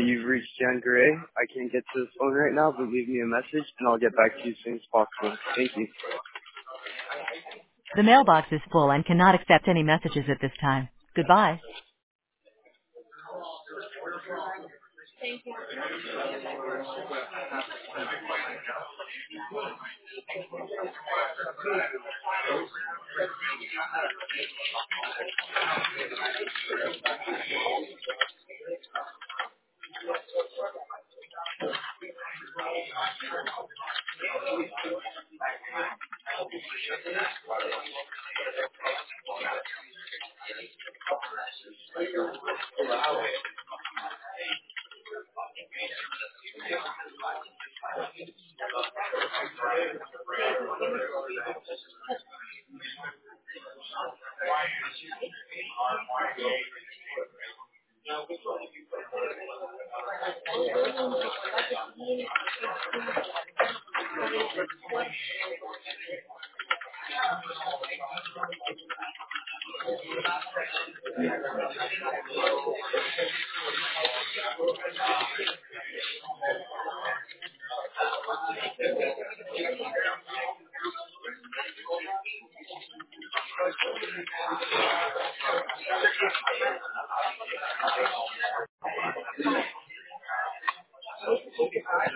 you've reached Jan Gray. I can't get to the phone right now, but leave me a message and I'll get back to you as soon as possible. Thank you. The mailbox is full and cannot accept any messages at this time. Goodbye.